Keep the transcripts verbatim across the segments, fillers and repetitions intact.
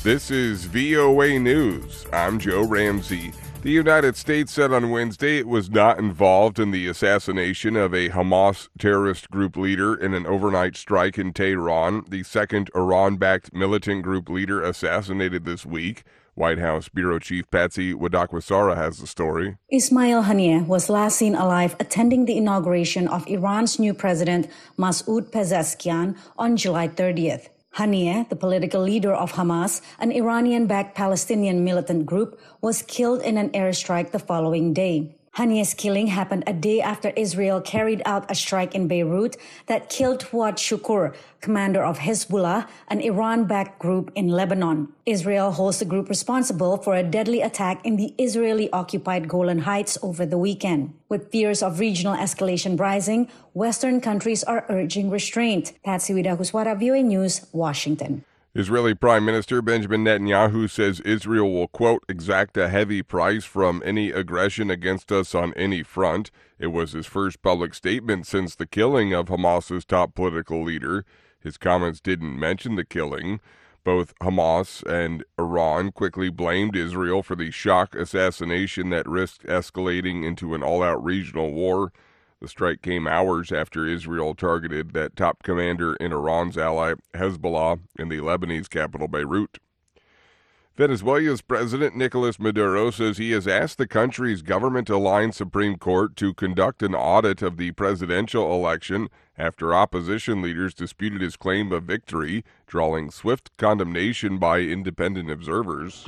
This is V O A News. I'm Joe Ramsey. The United States said on Wednesday it was not involved in the assassination of a Hamas terrorist group leader in an overnight strike in Tehran, the second Iran-backed militant group leader assassinated this week. White House Bureau Chief Patsy Widakuswara has the story. Ismail Haniyeh was last seen alive attending the inauguration of Iran's new president, Masoud Pezeshkian, on July thirtieth. Haniyeh, the political leader of Hamas, an Iranian-backed Palestinian militant group, was killed in an airstrike the following day. Haniyeh's killing happened a day after Israel carried out a strike in Beirut that killed Fuad Shukr, commander of Hezbollah, an Iran-backed group in Lebanon. Israel holds the group responsible for a deadly attack in the Israeli-occupied Golan Heights over the weekend. With fears of regional escalation rising, Western countries are urging restraint. Patsy Widakuswara, V O A News, Washington. Israeli Prime Minister Benjamin Netanyahu says Israel will, quote, exact a heavy price from any aggression against us on any front. It was his first public statement since the killing of Hamas's top political leader. His comments didn't mention the killing. Both Hamas and Iran quickly blamed Israel for the shock assassination that risked escalating into an all-out regional war. The strike came hours after Israel targeted that top commander in Iran's ally, Hezbollah, in the Lebanese capital, Beirut. Venezuela's President Nicolas Maduro says he has asked the country's government-aligned Supreme Court to conduct an audit of the presidential election after opposition leaders disputed his claim of victory, drawing swift condemnation by independent observers.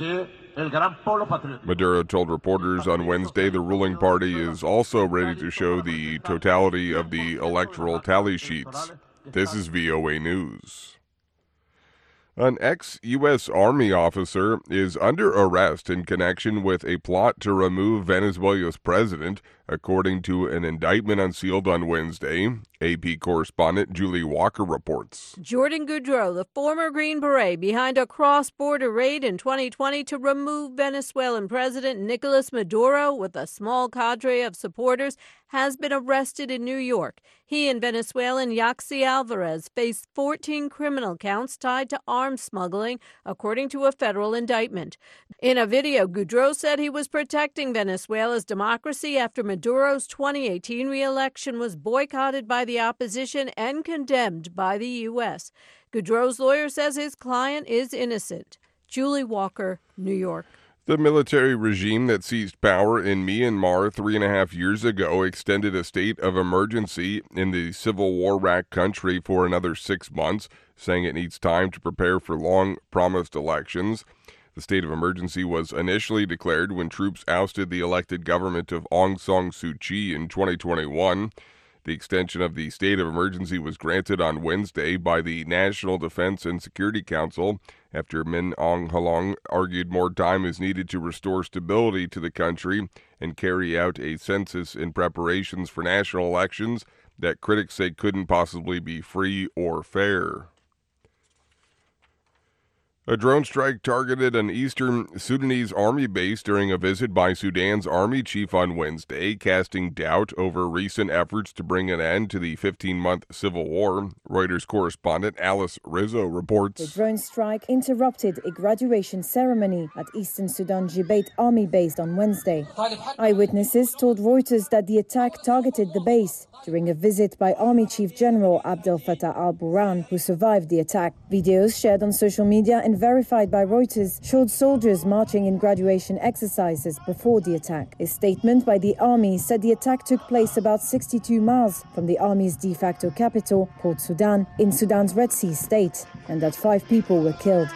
Maduro told reporters on Wednesday the ruling party is also ready to show the totality of the electoral tally sheets. This is V O A News. An ex-U S Army officer is under arrest in connection with a plot to remove Venezuela's president, according to an indictment unsealed on Wednesday. A P correspondent Julie Walker reports. Jordan Goudreau, the former Green Beret, behind a cross-border raid in twenty twenty to remove Venezuelan President Nicolas Maduro with a small cadre of supporters, has been arrested in New York. He and Venezuelan Yaxi Alvarez face fourteen criminal counts tied to arms smuggling, according to a federal indictment. In a video, Goudreau said he was protecting Venezuela's democracy after Maduro's twenty eighteen re-election was boycotted by the opposition and condemned by the U S. Goudreau's lawyer says his client is innocent. Julie Walker, New York. The military regime that seized power in Myanmar three and a half years ago extended a state of emergency in the civil war-racked country for another six months, saying it needs time to prepare for long-promised elections. The state of emergency was initially declared when troops ousted the elected government of Aung San Suu Kyi in twenty twenty-one. The extension of the state of emergency was granted on Wednesday by the National Defense and Security Council after Min Aung Hlaing argued more time is needed to restore stability to the country and carry out a census in preparations for national elections that critics say couldn't possibly be free or fair. A drone strike targeted an eastern Sudanese army base during a visit by Sudan's army chief on Wednesday, casting doubt over recent efforts to bring an end to the fifteen-month civil war. Reuters correspondent Alice Rizzo reports. The drone strike interrupted a graduation ceremony at Eastern Sudan Jibate Army Base on Wednesday. Eyewitnesses told Reuters that the attack targeted the base during a visit by Army Chief General Abdel Fattah al-Burhan, who survived the attack. Videos shared on social media and verified by Reuters showed soldiers marching in graduation exercises before the attack. A statement by the army said the attack took place about sixty-two miles from the army's de facto capital, Port Sudan, in Sudan's Red Sea state, and that five people were killed.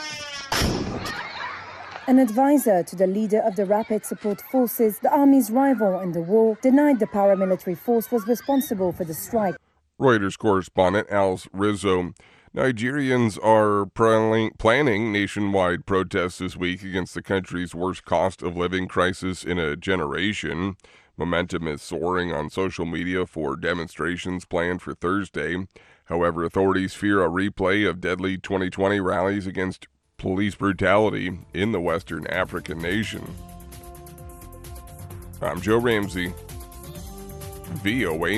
An advisor to the leader of the Rapid Support Forces, the army's rival in the war, denied the paramilitary force was responsible for the strike. Reuters correspondent Alice Rizzo. Nigerians are planning nationwide protests this week against the country's worst cost of living crisis in a generation. Momentum is soaring on social media for demonstrations planned for Thursday. However, authorities fear a replay of deadly twenty twenty rallies against police brutality in the Western African nation. I'm Joe Ramsey, V O A